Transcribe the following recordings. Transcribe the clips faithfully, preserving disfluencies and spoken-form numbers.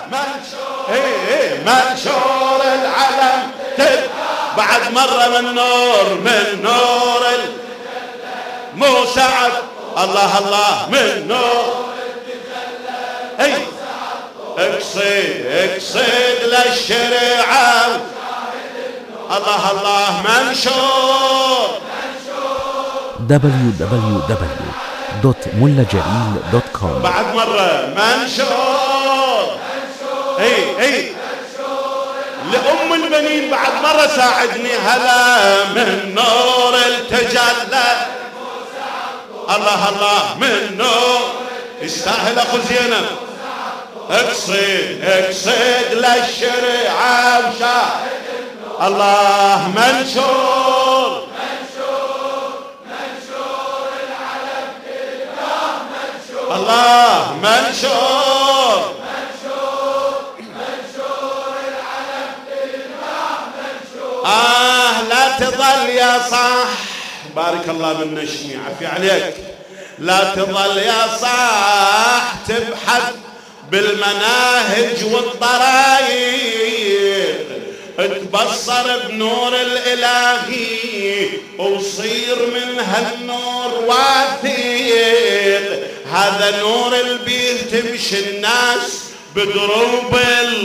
منشور اي اي منشور العلم بعد مرة من نور من نور مو سعد الله الله من نور اي اقصد اقصد للشريعة الله الله منشور دبليو دبليو دبليو دوت ملا جليل دوت كوم. بعد مرة منشور اي اي لأم البنين بعد مرة ساعدني هلا من نور التجلى الله الله من نور يستاهل اخو زينب اقصد اقصد للشريعة وشاهد الله منشور الله منشور منشور منشور العلم تلقاه منشور آه لا تظل يا صاح بارك الله بالنشمي عفي عليك لا تظل يا صاح تبحث بالمناهج والطرائق تبصر بنور الإلهي وصير من هالنور واثق هذا نور البيه تمشي الناس بدروب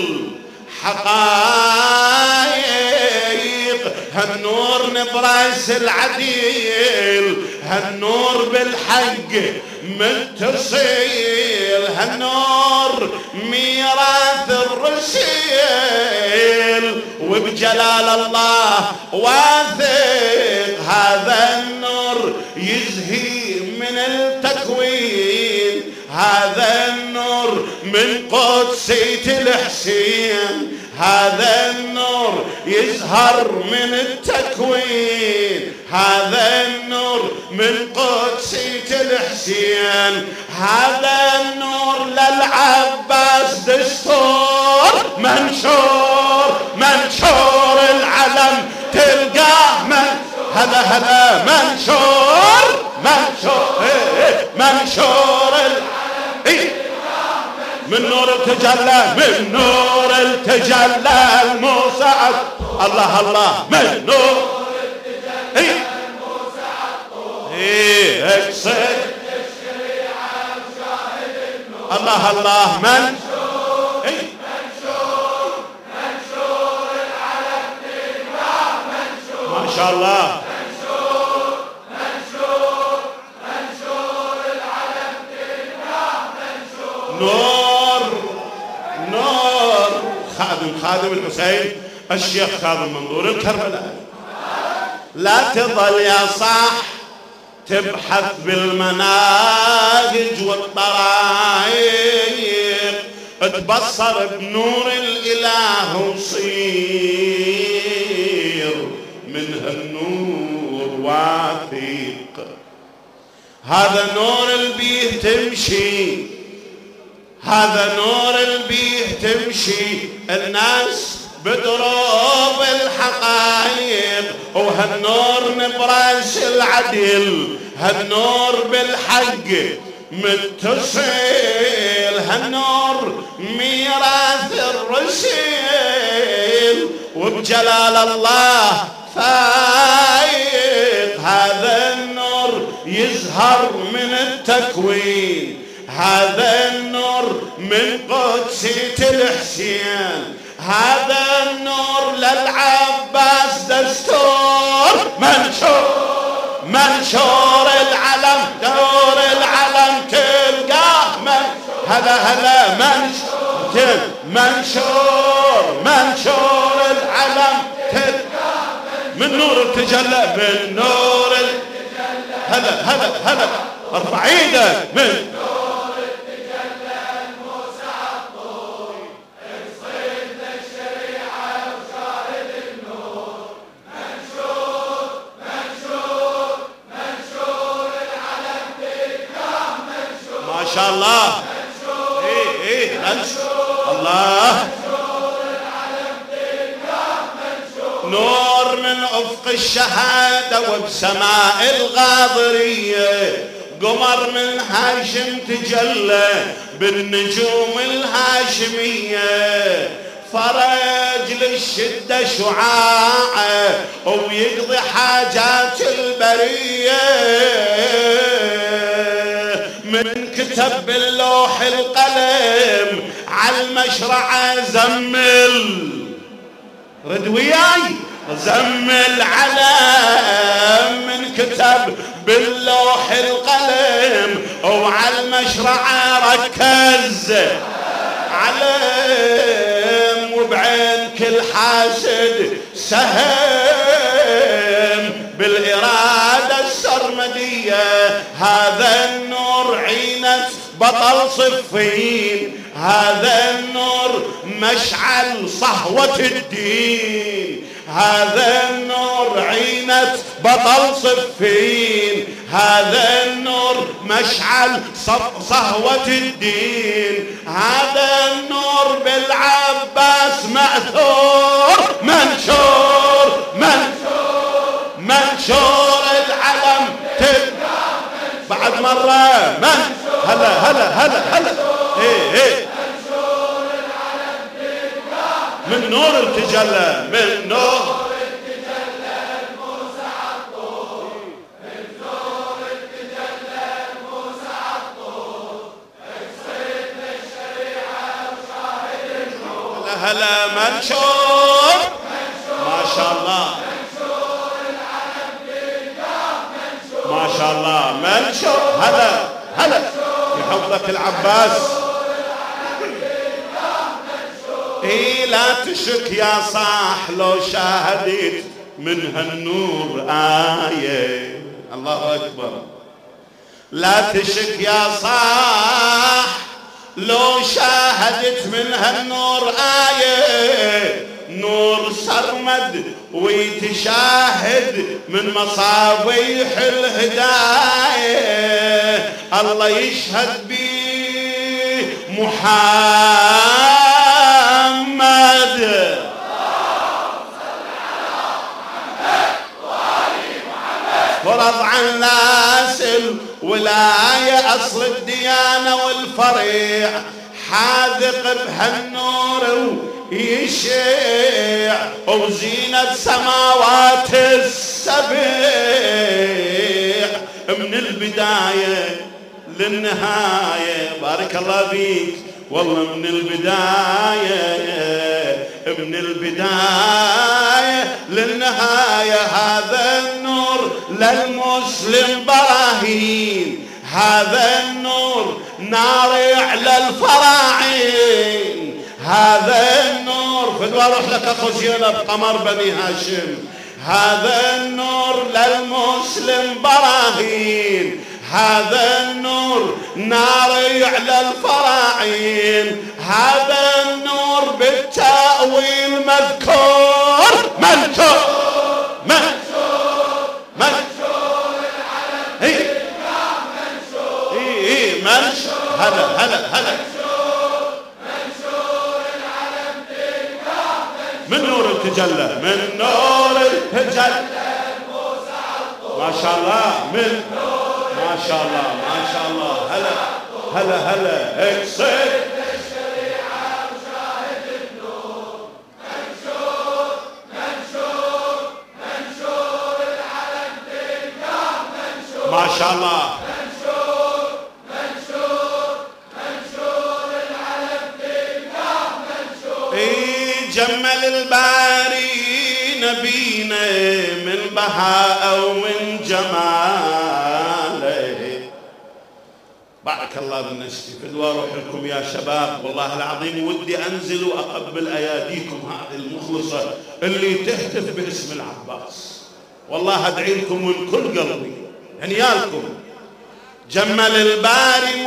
الحقائق هالنور نبرس العديل هالنور بالحق متصل هالنور ميراث الرسل وبجلال الله واثق هذا النور يزهي من التكوين هذا النور من قدسية الحسين هذا النور يزهر من التكوين هذا النور من قدسية الحسين هذا النور للعباس دستور منشور منشور العلم تلقاه من هلا هلا منشور منشور منشور العلم من نور التجلى من نور التجلى الموسعد الله الله من نور التجلى الموسعد ايه اقصد الشريعة وشاهد النور الله الله منشور منشور منشور العلم تلقاه منشور ما شاء الله منشور منشور منشور العلم تلقاه منشور نور خادم خادم الحسين الشيخ خادم منظور الكربلاء لا تظل يا صاح تبحث بالمناهج والطرائق تبصر بنور الإله وصير من هالنور واثق هذا نور البيه تمشي هذا نور البيه تمشي الناس بدروب الحقائق وهالنور نبرس العدل هالنور بالحق متصل هالنور ميراث الرسل وبجلال الله فايق هذا النور يزهر من التكوين هذا النور من قدسية الحسين هذا النور للعباس دستور منشور منشور العلم دور العلم تلقاه من هذا هذا منشور منشور منشور العلم تلقاه من نور التجلى من نور التجلى هذا هذا هذا ارفع ايدك من ما شاء الله ايه ايه الله نور من افق الشهاده وبسماء الغاضريه قمر من هاشم تجلى بالنجوم الهاشمية، فرج للشدة شعاعه ويقضي حاجات البرية. من كتب باللوح القلم على المشرعة زمل، رد وياي زمل علم. من كتب باللوح القلم وعلى المشرعة ركز علم، وبعين كل حاسد سهم بالإرادة السرمدية. هذا النور عينة بطل صفين، هذا النور مشعل صهوة الدين، هذا النور عينة بطل صفين، هذا النور مشعل صهوة الدين، هذا النور بالعباس مأثور منشور منشور منشور العلم تبقى بعد مرة من هلا هلا هلا هلا ايه ايه من نور التجلى، من نور التجلى موسى عطوه، من نور التجلى موسى عطوه، اقصد للشريعة وشاهد النور. هلا منشور ما شاء الله، منشور العلم بالجاه منشور ما شاء الله، منشور هلا هلا يحفظك العباس. إيه لا تشك يا صاح لو شاهدت من هالنور آية، الله أكبر. لا تشك يا صاح لو شاهدت من هالنور آية، نور سرمد ويتشاهد من مصابيح الهداية. الله يشهد بي محمد فرض عن ناس الولاية أصل الديانة والفريع، حاذق بهالنور ويشيع وزينة سماوات السبيع. من البداية للنهاية بارك الله فيك والله، من البداية من البداية للنهاية. هذا النور للمسلم براهين، هذا النور نار على الفراعين، هذا النور فدوا روح لك اخو زينب قمر بني هاشم. هذا النور للمسلم براهين، هذا النور نار على الفراعين، هذا النور بالتأويل مذكور منشور منشور منشور العلم بالجاه منشور اي اي منشور هلا هلا هلا منشور العلم بالجاه من نور التجلى، من نور التجلى ما شاء الله، من ما شاء الله ما شاء الله هلا هلا هلا اقصد للشريعة وشاهد النور. منشور منشور منشور العلم بالجاه منشور ما شاء الله، منشور منشور منشور العلم بالجاه منشور. اي جمل الباري نبينا من بهاء ومن جماله. بارك الله بالنسبة فدوا روح لكم يا شباب، والله العظيم ودي أنزل وأقبل أياديكم هذه المخلصة اللي تهتف باسم العباس، والله أدعي لكم من كل قلبي هنيالكم. جمل الباري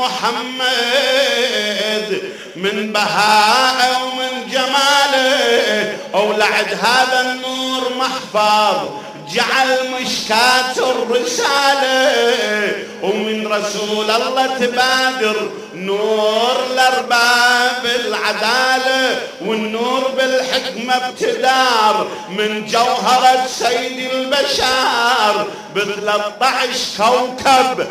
محمد من بهاء ومن جماله، أولعد هذا النور محفظ جعل مشكاة الرسالة، ومن رسول الله تبادر نور الأرباب العالم. بالعدالة والنور بالحكمة ابتدار من جوهرة سيد البشر بثلاثة عشر كوكب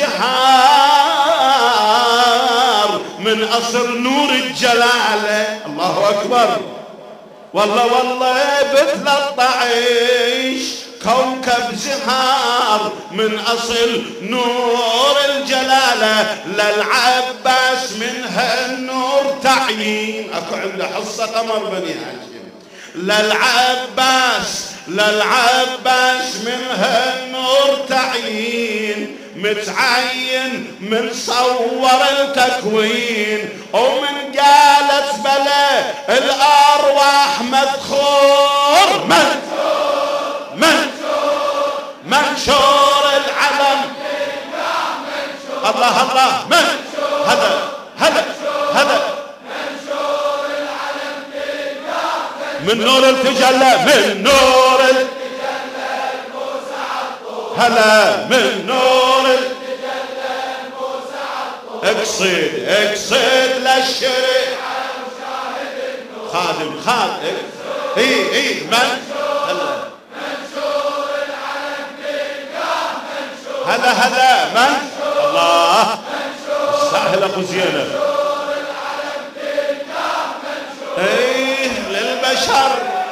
زهار من أصل نور الجلالة. الله أكبر. والله والله بثلاثة عشر كوكب زهار من أصل نور الجلالة للعباس من هالنور تعيين. أكو عنده حصة قمر بني هاشم. للعباس للعباس من هالنور تعيين متعين من صور التكوين ومن قالت بلا الأرواح مدخور منشور منشور منشور العلم الله الله من هذا هذا هذا منشور العلم من نور التجلى من نور التجلى الموسى عطور هلا من نور التجلى الموسى عطور اقصد اقصد للشريعة وشاهد النور خادم خادم اي اي من هلا منشور العلم تلقاه منشور هلا هلا من الله سهل ابو زينب ايه للبشر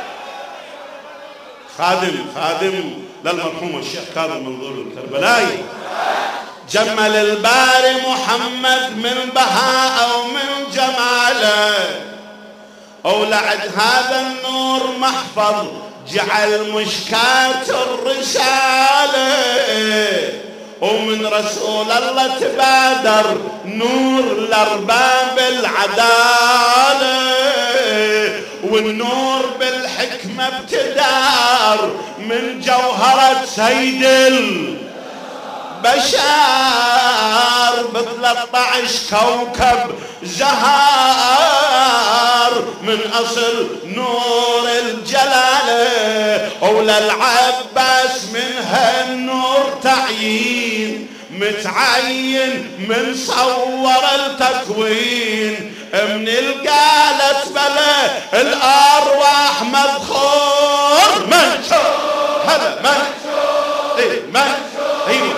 خادم خادم للمرحوم الشيخ كاظم منظور الكربلائي. جمل الباري محمد من بهاء او من جماله اولعد هذا النور محفظ جعل مشكاة الرسالة ومن رسول الله تبادر نور لأرباب العدالة والنور بالحكمة ابتدار من جوهرة سيد البشر بثلاثة عشر كوكب زهار من أصل نور الجلالة وللعباس من هالنور تعيين متعين من صور التكوين من القالت بلا الأرواح مدخور منشور هذا منشور ايه منشور ايوه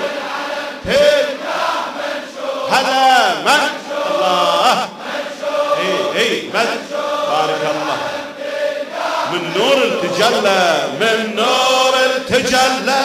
هذا من الله ايه ايه من بارك الله من نور التجلى من نور التجلى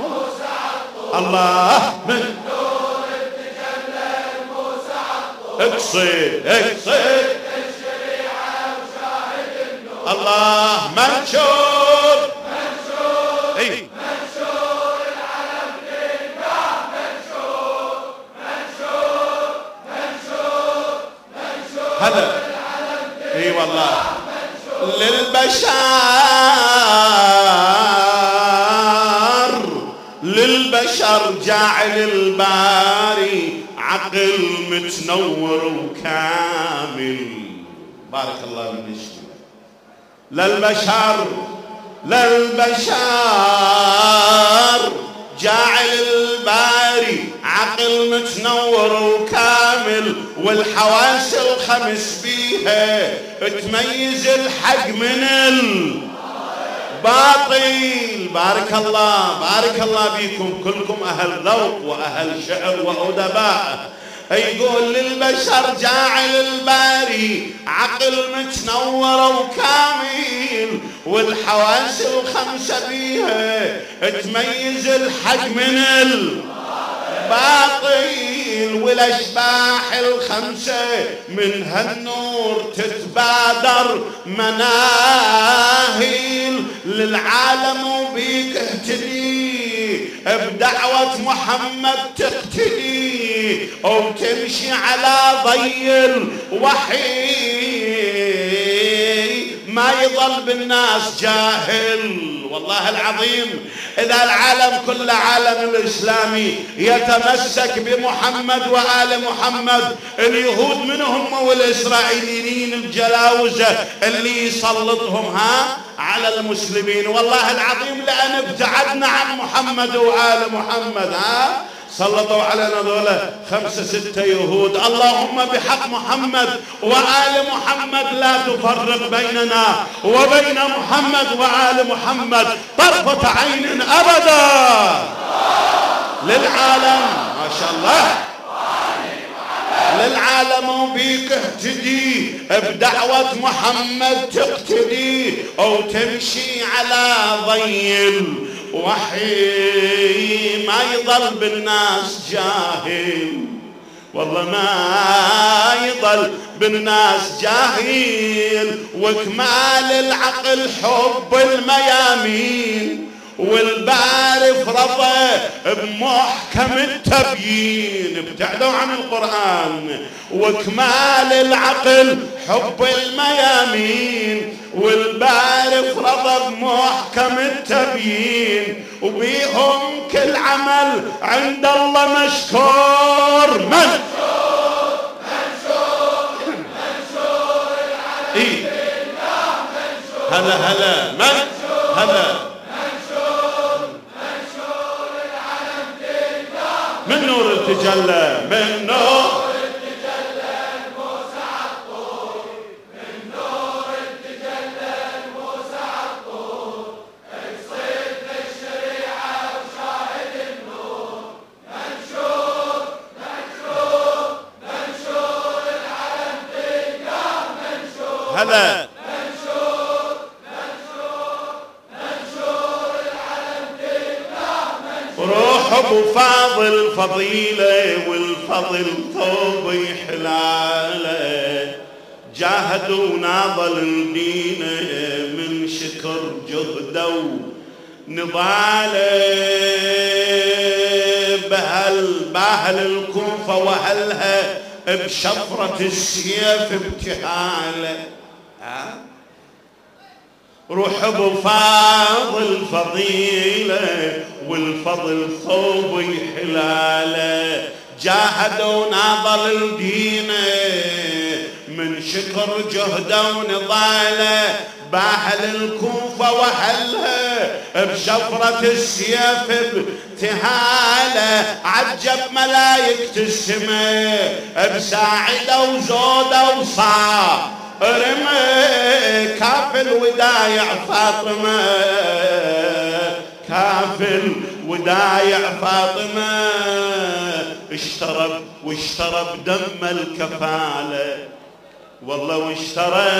الله من نور التجلى الموسى اقصد اقصد الشريعة وشاهد النور الله منشور منشور ايه منشور العلم تلقاه منشور منشور منشور منشور هذا اي والله للبشر للبشر جاعل الباري عقل متنور وكامل. بارك الله من الشيء للبشر للبشر جاعل الباري عقل متنور وكامل والحواس الخمس بيها تميز الحق من الباطل. بارك الله بارك الله بيكم كلكم أهل ذوق وأهل شعر وأدباء. يقول للبشر جاعل الباري عقل متنور وكامل والحواس الخمسة بيها تميز الحق من الباطل والأشباح الخمسة من هالنور تتبادر مناهل للعالم وبيك اهتدي بدعوة محمد تقتدي وتمشي على ضي الوحي ما يظل بالناس جاهل. والله العظيم إذا العالم كل عالم الإسلامي يتمسك بمحمد وآل محمد اليهود منهم والإسرائيليين الجلاوزة اللي يسلطهم ها على المسلمين والله العظيم لأن ابتعدنا عن محمد وآل محمد ها سلطوا علينا ذولا خمسة ستة يهود. اللهم بحق محمد وآل محمد لا تفرق بيننا وبين محمد وآل محمد طرفة عين أبدا. للعالم ما شاء الله، للعالم بيك اهتدي، بدعوة محمد تقتدي، أو تمشي على ضي الوحي، ما يضل بالناس جاهل، والله ما يضل بالناس جاهل. وكمال العقل حب الميامين، والباري فرضه بمحكم التبيين. ابتعدوا عن القرآن. وكمال العقل حب الميامين، والباري فرضه بمحكم التبيين. وبيهم كل عمل عند الله مشكور. من إيه؟ هلا هلا من هلا من نور التجلى، من نور التجلى الموسى عطور، من نور التجلى الموسى عطور، اقصد الشريعة وشاهد النور. منشور منشور منشور العلم تلقاه منشور. هلا روح ابو فاضل فضيله، والفضل ثوب حلاله، جاهد وناضل دينه من شكر جهده ونضاله. بهل باهل الكوفه واهلها بشفره السيف ابتهاله. روح ابو فاضل فضيله، والفضل ثوب حلاله، جاهد وناضل دينه من شكر جهده ونضاله. باهل الكوفه واهلها بشفره السيف ابتهاله، عجب ملايكه السماء بساعده وزوده وصا رمي كافل ودايع فاطمة، كافل ودايع فاطمة. اشترى واشترى بدم الكفالة، والله واشترى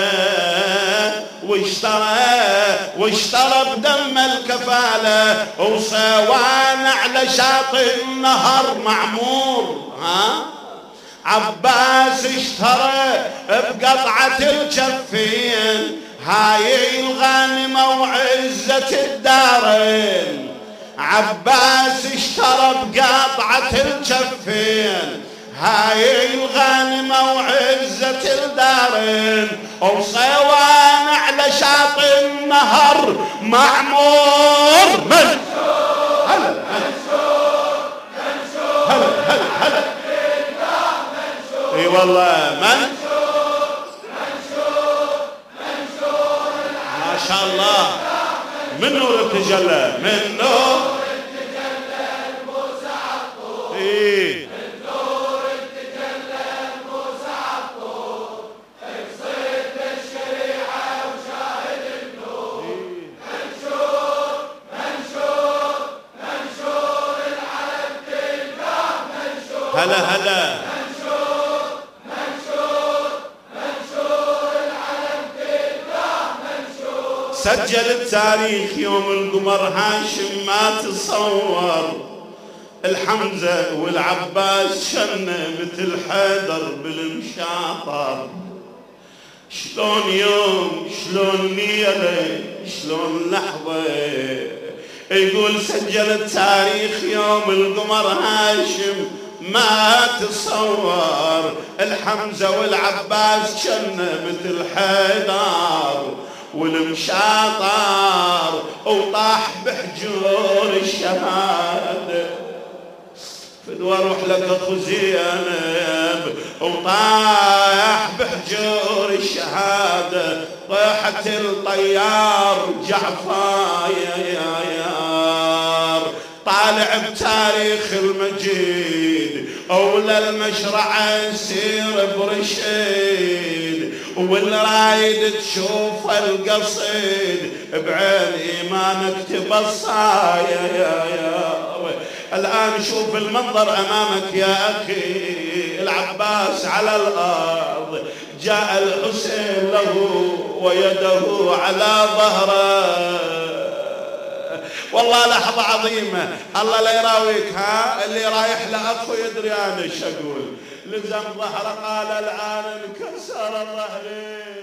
واشترى واشترى بدم الكفالة. وصوان على شاطئ النهر معمور. ها عباس اشترى بقطعة الجفين، هاي الغانمة وعزة الدارين. عباس اشترى بقطعة الجفين، هاي الغانمة وعزة الدارين. وصوان على شاطئ النهر معمور. من هلا هلا هلا هلا اي والله من ما شاء الله من نور التجلى، من نور التجلى الموسى عطور. ايه من نور التجلى الموسى عطور، اقصد الشريعة وشاهد النور. منشور منشور منشور العلم تلقاه منشور. هلا هلا سجل التاريخ يوم القمر هاشم ما تصور. الحمزة والعباس شنة مثل حيدر بالمشاطر. شلون يوم شلون ليلة شلون لحظة. يقول سجل التاريخ يوم القمر هاشم ما تصور. الحمزة والعباس شنة مثل حيدر والمشاطر، وطاح بحجور الشهادة. فدوى اروح لك اخو زينب، وطاح بحجور الشهادة. طيحت الطيار جعفر يا يا يار، طالع بتاريخ المجيد أولى المشرعة سير برشيد واللي رايد تشوف القصيد بعين إيمانك تبصايا يا يا الآن شوف المنظر أمامك يا أخي العباس على الأرض جاء الحسين له ويده على ظهره والله لحظة عظيمة الله لا يراويك ها اللي رايح لأخو يدري أنا ايش أقول لزم ظهره قال الآن انكسر ظهري